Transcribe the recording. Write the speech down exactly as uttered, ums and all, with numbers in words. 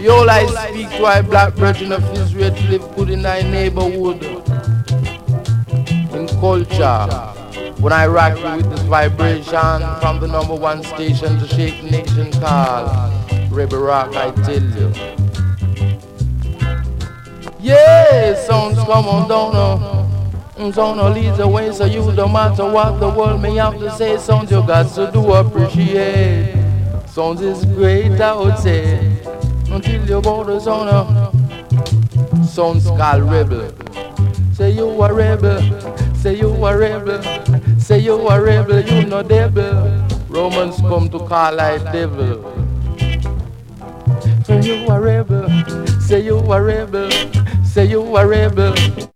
Behold, I speak to our black brethren of Israel to live good in thy neighborhood, in culture. When I rock you with this vibration from the number one station to shake the nation call, Rebel Rock, I tell you. Yeah, sounds come on down now. Sound leads the way, so you no matter what the world may have to say, sounds you got to do appreciate. Sounds is great, I would say. Until your borders on a sounds called rebel. Say you a rebel, say you a rebel, say you a rebel, you no devil. Romans come to call like devil. Say you a rebel, say you a rebel, say you a rebel.